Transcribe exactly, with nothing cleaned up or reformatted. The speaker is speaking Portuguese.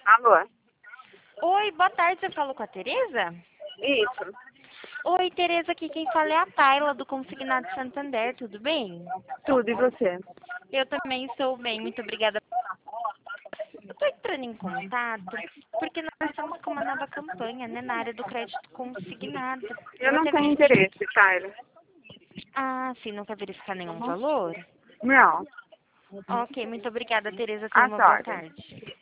Alô? Oi, boa tarde, você falou com a Tereza? Isso. Oi, Tereza, aqui quem fala é a Tayla, do Consignado Santander, tudo bem? Tudo, e você? Eu também estou bem, muito obrigada. Eu estou entrando em contato porque nós estamos com uma nova campanha, né, na área do crédito consignado. Eu Eu não até tenho verifiquei. interesse, Tyler. Ah, sim, não quer verificar nenhum valor? Não. Ok, muito obrigada, Tereza, tenha A uma boa senhora. tarde.